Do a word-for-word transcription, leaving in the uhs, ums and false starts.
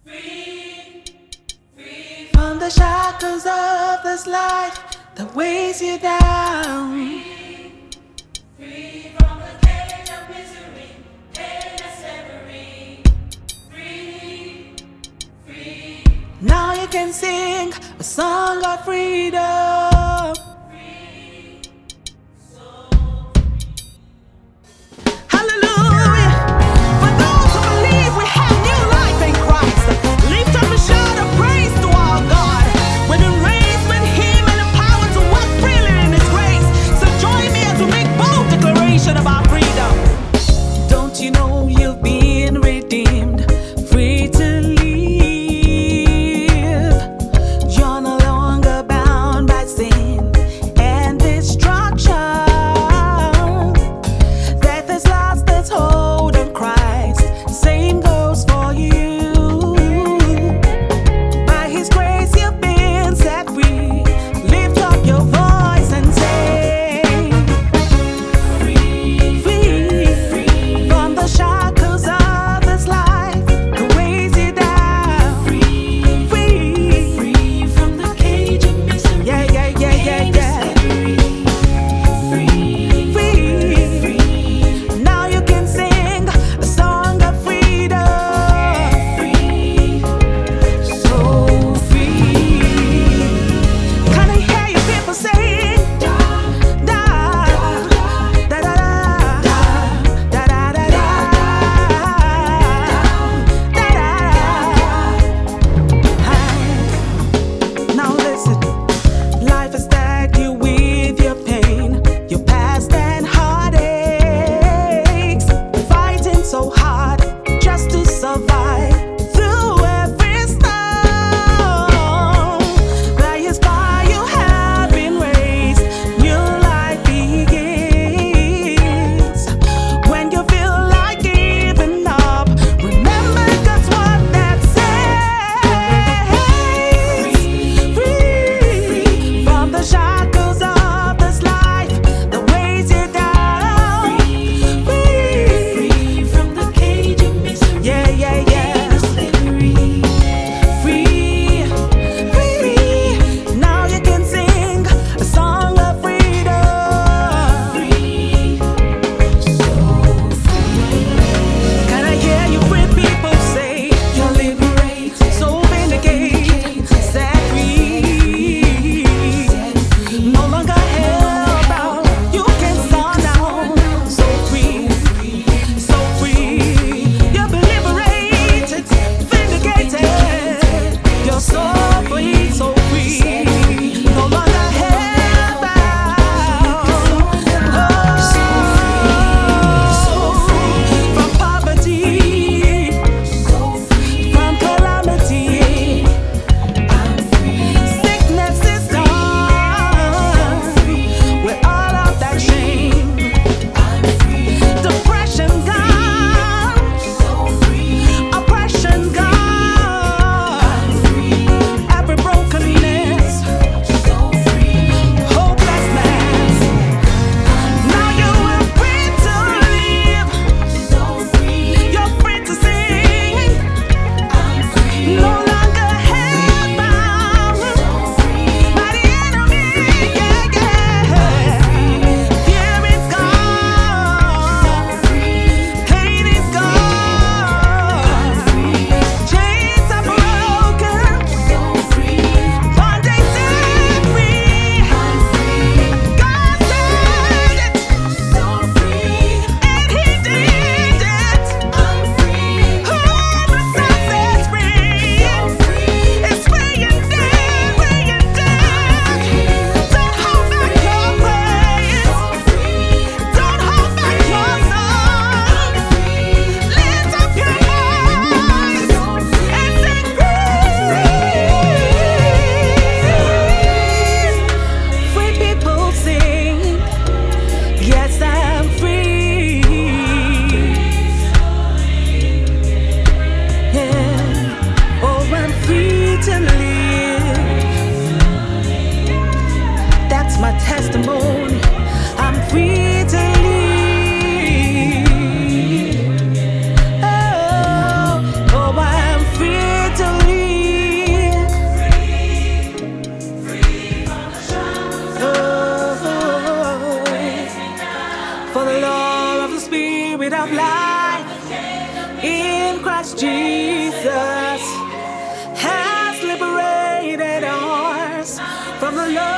Free, free from the shackles of this life that weighs you down. Free, free from the cage of misery, pain and slavery. Free, free, Now you can sing a song of freedom. free, so Hallelujah. For those who believe we have new life in Christ, lift up a shout of praise to our God. We've been raised with Him and empowered to walk freely in His grace. So join me as we make bold declaration of our freedom. Don't you know you've been redeemed, free to live? You're no longer bound by sin and destruction. Death has lost its hold on Christ. Same goes for you. By His grace you've been set free. Lift up your voice and say, free, free, free from the shackles of this life that weighs you down. free, Free, free from the cage of misery, yeah, yeah, yeah, yeah, pain yeah. and slavery. Free, Free. free, Now you can sing a song of freedom. free, So free. Can I hear you people sing? Da, da, da, da, da, da, da, da, da, da. Now listen, life has stacked you with your pain, your past and heartaches, fighting so hard just to survive through every storm. By His power you have been raised, new life begins. When you feel like giving up, remember God's word that says, free from the shackles of this life that weighs you down. Free, free from the cage of misery, yeah, yeah, pain yeah. and slavery. Free, free. Now you can sing a song of freedom. Free, so free. Can I hear you free people say, You're liberated, so vindicated, set free. set free. No longer held bound. You can soar now. So free, so free. You've been liberated, vindicated. You're so free, so free. No longer held bound. Oh, from poverty, So free, from calamity. I'm free. Sickness is gone. We're all of that shame. I'm free. Depression gone. So free, Oppression gone. Every brokenness, so free. hopelessness. Now you are free to live. So free, You're free to sing. I'm free. No longer held bound by the enemy. Yeah, yeah. Fear is gone. Pain is gone. Chains are broken. So free, Bondage set free. God said it, so free. and He did it. I'm free, Who the Son sets free is free indeed, free indeed. Don't hold back your praise. Don't hold back your song. Lift up your voice and sing free. Free people sing, yes, I'm free. Yeah, oh, I'm free to live. That's my testimony. I'm free to live. Oh, oh, I'm free to For the law of the Spirit of life in Christ Jesus has liberated us from the law